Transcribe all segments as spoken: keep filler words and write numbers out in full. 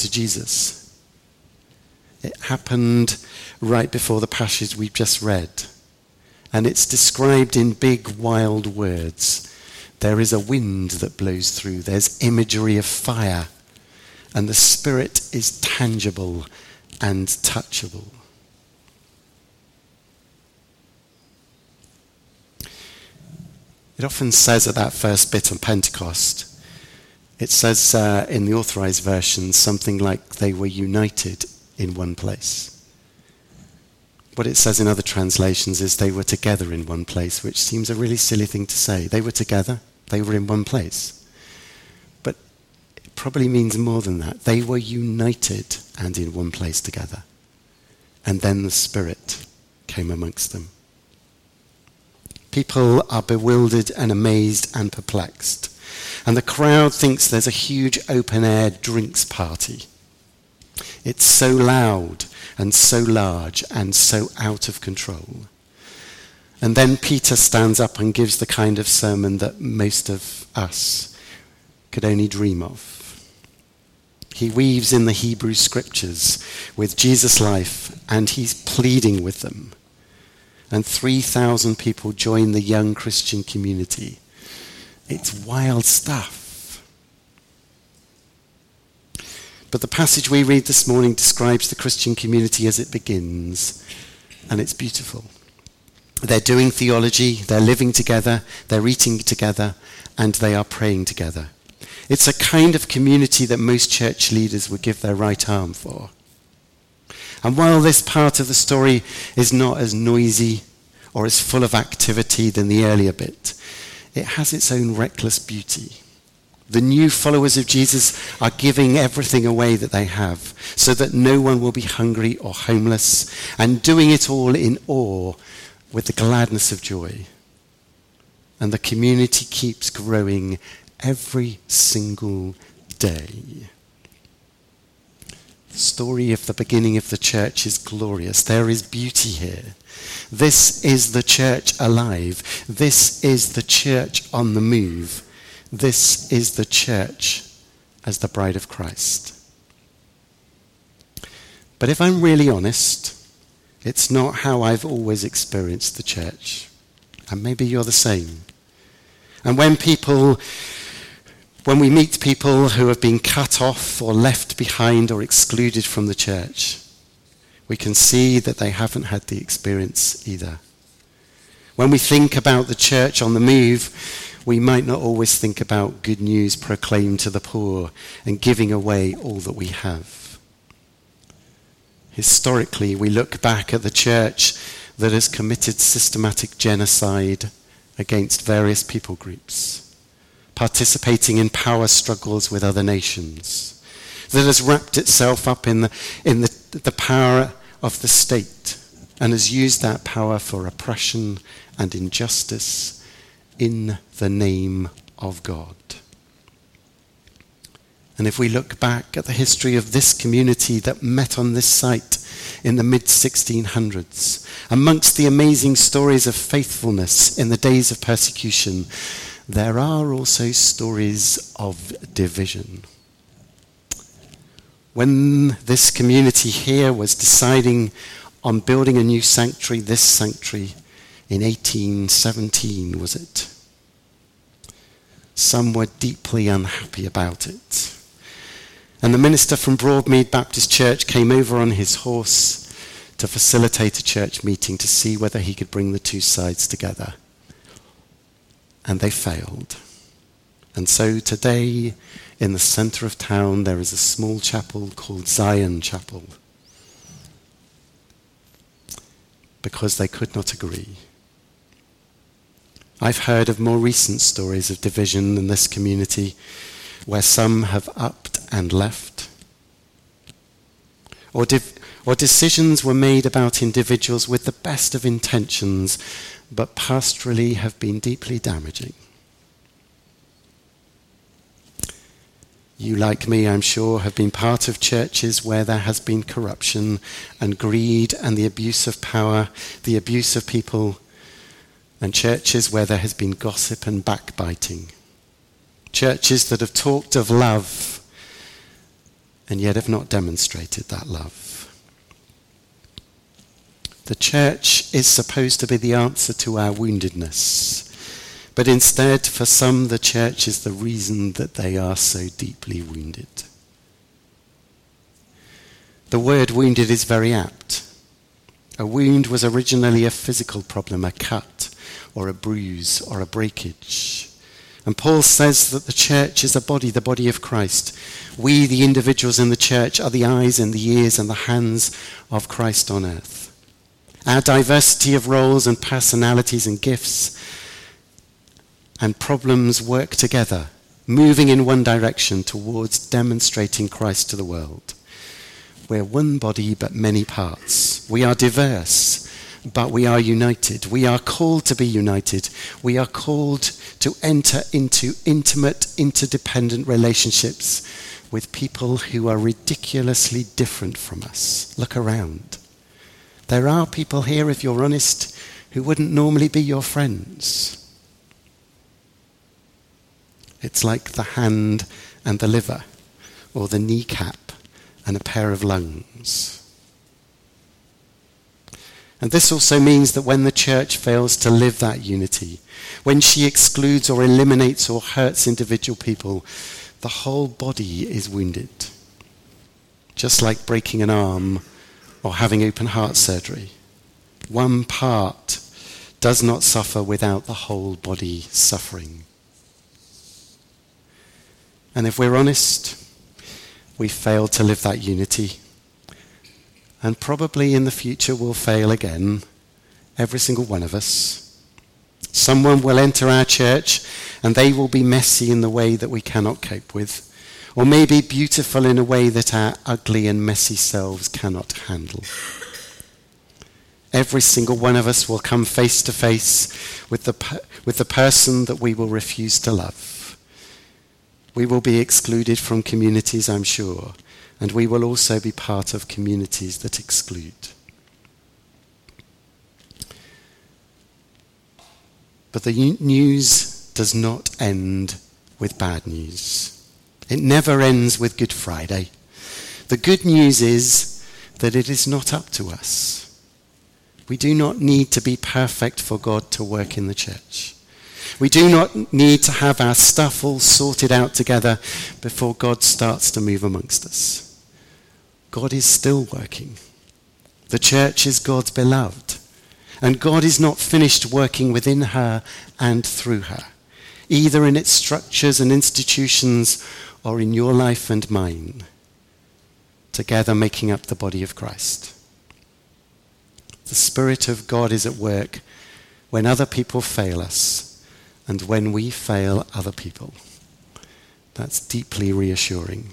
to Jesus. It happened right before the passage we've just read. And it's described in big, wild words. There is a wind that blows through. There's imagery of fire. And the Spirit is tangible and touchable. It often says at that first bit on Pentecost, it says uh, in the authorized version something like they were united in one place. What it says in other translations is they were together in one place, which seems a really silly thing to say. They were together, they were in one place. But it probably means more than that. They were united and in one place together. And then the Spirit came amongst them. People are bewildered and amazed and perplexed. And the crowd thinks there's a huge open-air drinks party. It's so loud and so large and so out of control. And then Peter stands up and gives the kind of sermon that most of us could only dream of. He weaves in the Hebrew scriptures with Jesus' life, and he's pleading with them. And three thousand people join the young Christian community. It's wild stuff. But the passage we read this morning describes the Christian community as it begins, and it's beautiful. They're doing theology, they're living together, they're eating together, and they are praying together. It's a kind of community that most church leaders would give their right arm for. And while this part of the story is not as noisy or as full of activity than the earlier bit, it has its own reckless beauty. The new followers of Jesus are giving everything away that they have so that no one will be hungry or homeless, and doing it all in awe with the gladness of joy. And the community keeps growing every single day. The story of the beginning of the church is glorious. There is beauty here. This is the church alive. This is the church on the move. This is the church as the bride of Christ. But if I'm really honest, it's not how I've always experienced the church. And maybe you're the same. And when people, when we meet people who have been cut off or left behind or excluded from the church, we can see that they haven't had the experience either. When we think about the church on the move, we might not always think about good news proclaimed to the poor and giving away all that we have. Historically, we look back at the church that has committed systematic genocide against various people groups, participating in power struggles with other nations, that has wrapped itself up in the, in the, the power of the state and has used that power for oppression and injustice in the name of God. And if we look back at the history of this community that met on this site in the mid sixteen hundreds, amongst the amazing stories of faithfulness in the days of persecution, there are also stories of division. When this community here was deciding on building a new sanctuary, this sanctuary, in eighteen seventeen, was it? Some were deeply unhappy about it. And the minister from Broadmead Baptist Church came over on his horse to facilitate a church meeting to see whether he could bring the two sides together. And they failed. And so today, in the centre of town, there is a small chapel called Zion Chapel, because they could not agree. I've heard of more recent stories of division in this community where some have upped and left, or, div- or decisions were made about individuals with the best of intentions but pastorally have been deeply damaging. You, like me, I'm sure, have been part of churches where there has been corruption and greed and the abuse of power, the abuse of people, and churches where there has been gossip and backbiting. Churches that have talked of love and yet have not demonstrated that love. The church is supposed to be the answer to our woundedness, but instead, for some, the church is the reason that they are so deeply wounded. The word wounded is very apt. A wound was originally a physical problem, a cut or a bruise or a breakage. And Paul says that the church is a body, the body of Christ. We, the individuals in the church, are the eyes and the ears and the hands of Christ on earth. Our diversity of roles and personalities and gifts and problems work together, moving in one direction towards demonstrating Christ to the world. We're one body but many parts. We are diverse, but we are united. We are called to be united. We are called to enter into intimate, interdependent relationships with people who are ridiculously different from us. Look around. There are people here, if you're honest, who wouldn't normally be your friends. It's like the hand and the liver, or the kneecap and a pair of lungs. And this also means that when the church fails to live that unity, when she excludes or eliminates or hurts individual people, the whole body is wounded. Just like breaking an arm or having open heart surgery. One part does not suffer without the whole body suffering. And if we're honest, we failed to live that unity. And probably in the future we'll fail again, every single one of us. Someone will enter our church and they will be messy in the way that we cannot cope with, or maybe beautiful in a way that our ugly and messy selves cannot handle. Every single one of us will come face to face with the, with the person that we will refuse to love. We will be excluded from communities, I'm sure, and we will also be part of communities that exclude. But the news does not end with bad news. It never ends with Good Friday. The good news is that it is not up to us. We do not need to be perfect for God to work in the church. We do not need to have our stuff all sorted out together before God starts to move amongst us. God is still working. The church is God's beloved, and God is not finished working within her and through her, either in its structures and institutions or in your life and mine, together making up the body of Christ. The Spirit of God is at work when other people fail us and when we fail other people. That's deeply reassuring.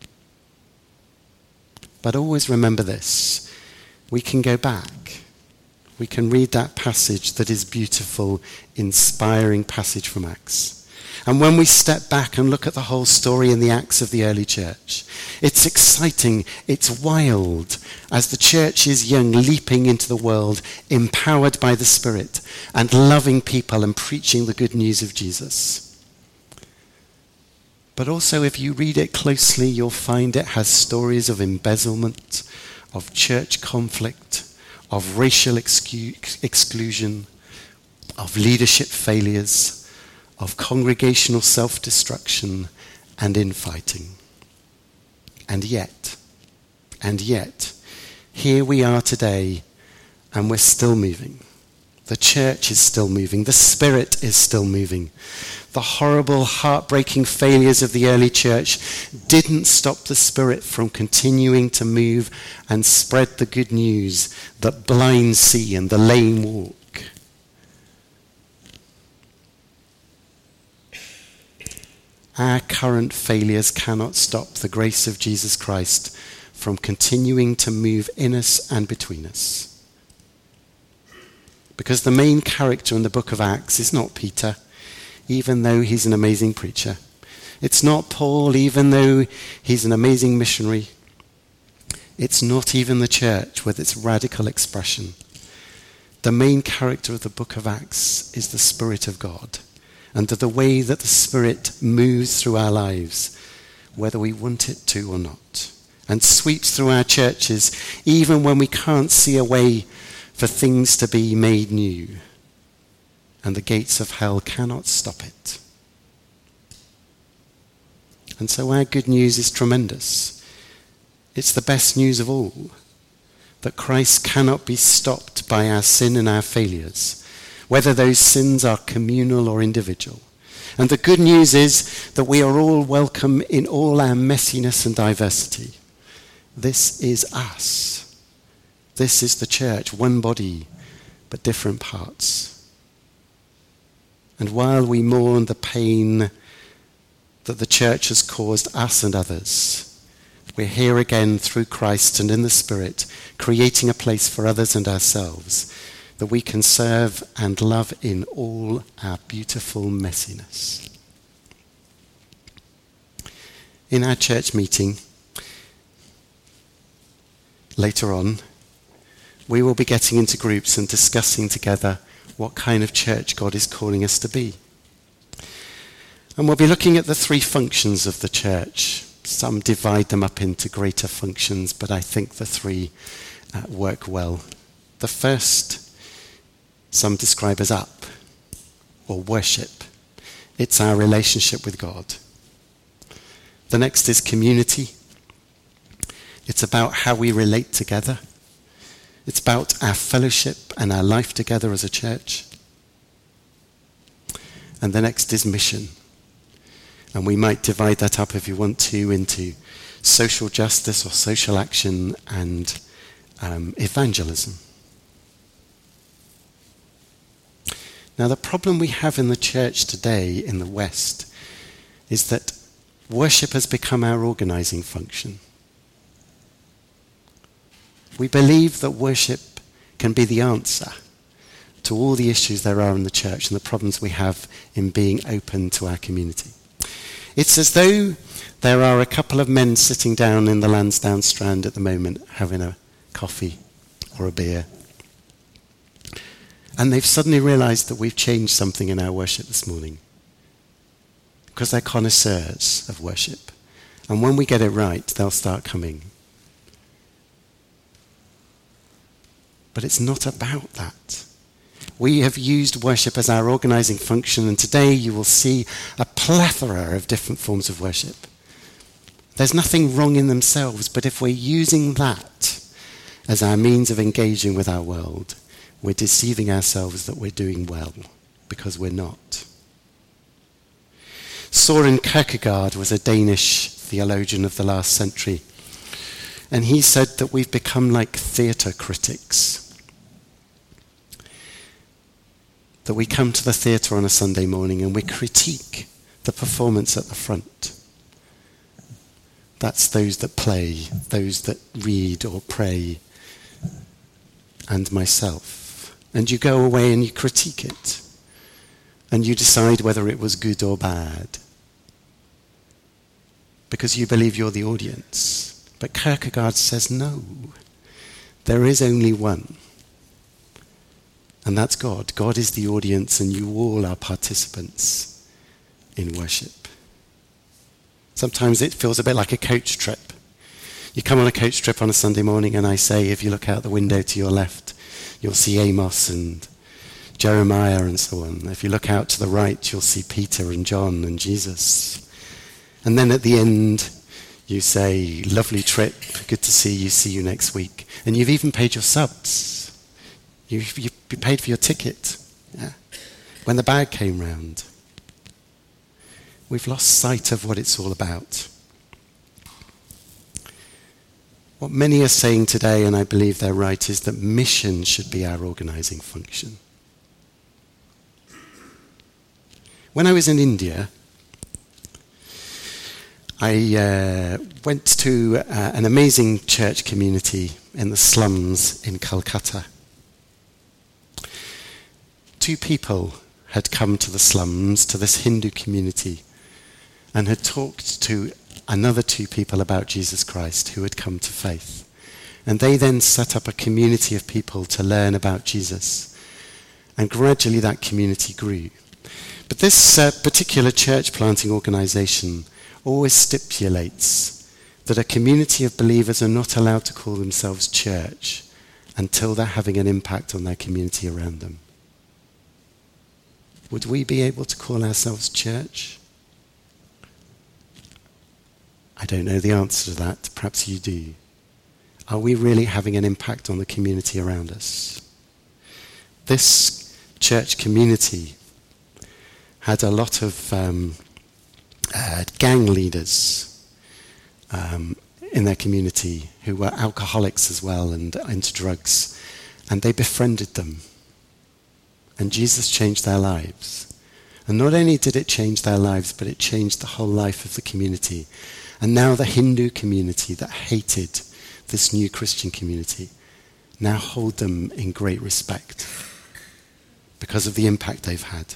But always remember this. We can go back. We can read that passage that is beautiful, inspiring passage from Acts. And when we step back and look at the whole story in the Acts of the early church, it's exciting, it's wild, as the church is young, leaping into the world, empowered by the Spirit, and loving people and preaching the good news of Jesus. But also, if you read it closely, you'll find it has stories of embezzlement, of church conflict, of racial excu- exclusion, of leadership failures, of congregational self-destruction and infighting. And yet, and yet, here we are today, and we're still moving. The church is still moving. The Spirit is still moving. The horrible, heartbreaking failures of the early church didn't stop the Spirit from continuing to move and spread the good news that blind see and the lame walk. Our current failures cannot stop the grace of Jesus Christ from continuing to move in us and between us. Because the main character in the book of Acts is not Peter, even though he's an amazing preacher. It's not Paul, even though he's an amazing missionary. It's not even the church with its radical expression. The main character of the book of Acts is the Spirit of God, and the way that the Spirit moves through our lives, whether we want it to or not. and sweeps through our churches even when we can't see a way for things to be made new, and the gates of hell cannot stop it. And so our good news is tremendous. It's the best news of all, that Christ cannot be stopped by our sin and our failures, whether those sins are communal or individual. And the good news is that we are all welcome in all our messiness and diversity. This is us. This is the church, one body, but different parts. And while we mourn the pain that the church has caused us and others, we're here again through Christ and in the Spirit, creating a place for others and ourselves that we can serve and love in all our beautiful messiness. In our church meeting later on, we will be getting into groups and discussing together what kind of church God is calling us to be. And we'll be looking at the three functions of the church. Some divide them up into greater functions, but I think the three uh, work well. The first, some describe as up, or worship. It's our relationship with God. The next is community. It's about how we relate together. It's about our fellowship and our life together as a church. And the next is mission. And we might divide that up, if you want to, into social justice or social action and um, evangelism. Now, the problem we have in the church today in the West is that worship has become our organizing function. We believe that worship can be the answer to all the issues there are in the church and the problems we have in being open to our community. It's as though there are a couple of men sitting down in the Lansdowne Strand at the moment having a coffee or a beer. And they've suddenly realized that we've changed something in our worship this morning. Because they're connoisseurs of worship. And when we get it right, they'll start coming. But it's not about that. We have used worship as our organizing function, and today you will see a plethora of different forms of worship. There's nothing wrong in themselves, but if we're using that as our means of engaging with our world, we're deceiving ourselves that we're doing well, because we're not. Søren Kierkegaard was a Danish theologian of the last century, and he said that we've become like theatre critics. That we come to the theatre on a Sunday morning and we critique the performance at the front. That's those that play, those that read or pray, and myself. And you go away and you critique it. And you decide whether it was good or bad. Because you believe you're the audience. But Kierkegaard says no. There is only one. And that's God. God is the audience and you all are participants in worship. Sometimes it feels a bit like a coach trip. You come on a coach trip on a Sunday morning and I say, if you look out the window to your left, you'll see Amos and Jeremiah and so on. If you look out to the right, you'll see Peter and John and Jesus. And then at the end, you say, lovely trip, good to see you, see you next week. And you've even paid your subs. You, you paid for your ticket, yeah, when the bag came round. We've lost sight of what it's all about. What many are saying today, and I believe they're right, is that mission should be our organizing function. When I was in India, I uh, went to uh, an amazing church community in the slums in Calcutta. Two people had come to the slums, to this Hindu community, and had talked to another two people about Jesus Christ who had come to faith. And they then set up a community of people to learn about Jesus. And gradually that community grew. But this uh, particular church planting organization always stipulates that a community of believers are not allowed to call themselves church until they're having an impact on their community around them. Would we be able to call ourselves church? I don't know the answer to that. Perhaps you do. Are we really having an impact on the community around us? This church community had a lot of um, uh, gang leaders um, in their community who were alcoholics as well and into drugs, and they befriended them. And Jesus changed their lives. And not only did it change their lives, but it changed the whole life of the community. And now the Hindu community that hated this new Christian community now hold them in great respect because of the impact they've had.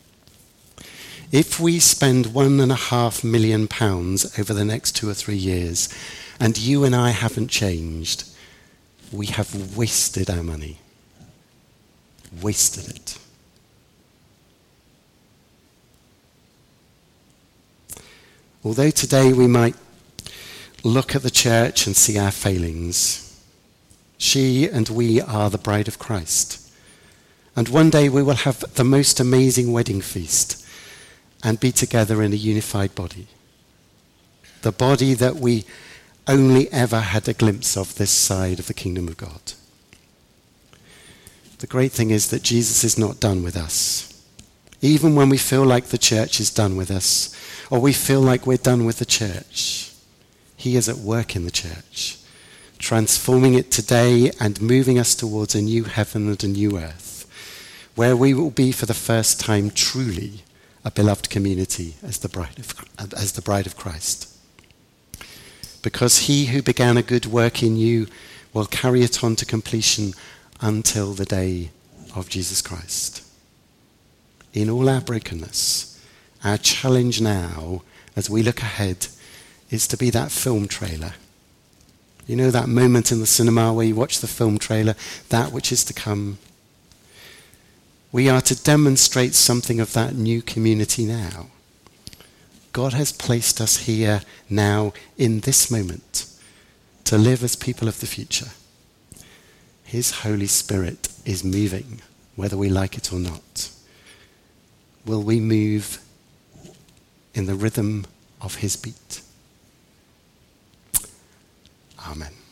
If we spend one and a half million pounds over the next two or three years, and you and I haven't changed, we have wasted our money. Wasted it. Although today we might look at the church and see our failings, she and we are the bride of Christ. And one day we will have the most amazing wedding feast and be together in a unified body. The body that we only ever had a glimpse of this side of the kingdom of God. The great thing is that Jesus is not done with us. Even when we feel like the church is done with us, or we feel like we're done with the church, he is at work in the church, transforming it today and moving us towards a new heaven and a new earth, where we will be for the first time truly a beloved community as the bride of, as the bride of Christ. Because he who began a good work in you will carry it on to completion until the day of Jesus Christ. In all our brokenness, our challenge now, as we look ahead, is to be that film trailer. You know that moment in the cinema where you watch the film trailer, that which is to come? We are to demonstrate something of that new community now. God has placed us here now in this moment to live as people of the future. His Holy Spirit is moving, whether we like it or not. Will we move in the rhythm of his beat? Amen.